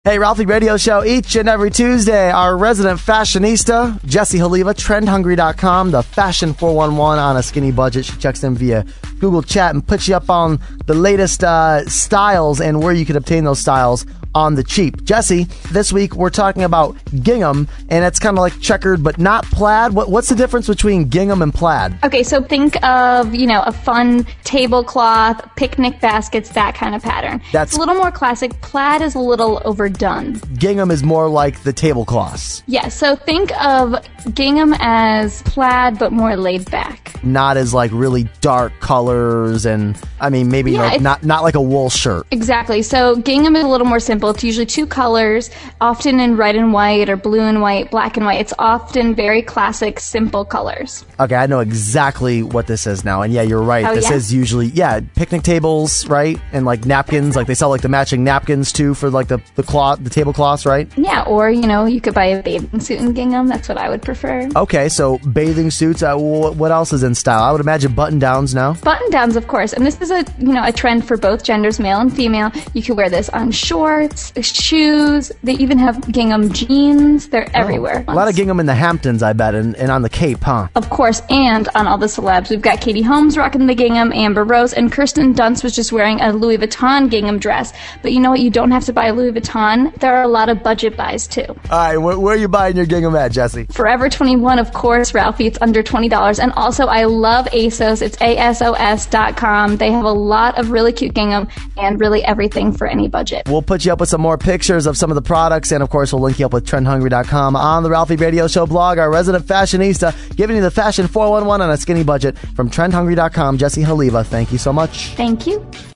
Hey, Ralphie Radio Show each and every Tuesday. Our resident fashionista, Jessie Haliva, trendhungry.com, the fashion 411 on a skinny budget. She checks in via Google Chat and puts you up on the latest styles and where you can obtain those styles on the cheap. Jessie, this week we're talking about gingham, and it's kind of like checkered but not plaid. What's the difference between gingham and plaid? Okay, so think of, a fun tablecloth, picnic baskets, that kind of pattern. That's a little more classic. Plaid is a little overdone. Gingham is more like the tablecloths. Yeah, so think of gingham as plaid but more laid back. Not as like really dark colors and, maybe not like a wool shirt. Exactly. So gingham is a little more simple. It's usually two colors, often in red and white or blue and white, black and white. It's often very classic, simple colors. Okay, I know exactly what this is now. And yeah, you're right. This is usually, picnic tables, right? And like napkins, like they sell like the matching napkins too for like the tablecloths, right? Yeah, or, you could buy a bathing suit in gingham. That's what I would prefer. Okay, so bathing suits, what else is in style? I would imagine button-downs now. Button-downs, of course. And this is a trend for both genders, male and female. You could wear this on shorts, shoes. They even have gingham jeans. They're everywhere. A lot of gingham in the Hamptons, I bet, and on the Cape, huh? Of course, and on all the celebs. We've got Katie Holmes rocking the gingham, Amber Rose, and Kirsten Dunst was just wearing a Louis Vuitton gingham dress. But you know what? You don't have to buy Louis Vuitton. There are a lot of budget buys, too. All right, where are you buying your gingham at, Jessie? Forever 21, of course, Ralphie. It's under $20. And also, I love ASOS. It's ASOS.com. They have a lot of really cute gingham and really everything for any budget. We'll put you up with some more pictures of some of the products, and of course, we'll link you up with trendhungry.com on the Ralphie Radio Show blog. Our resident fashionista giving you the fashion 411 on a skinny budget from trendhungry.com. Jessie Haliva, thank you so much. Thank you.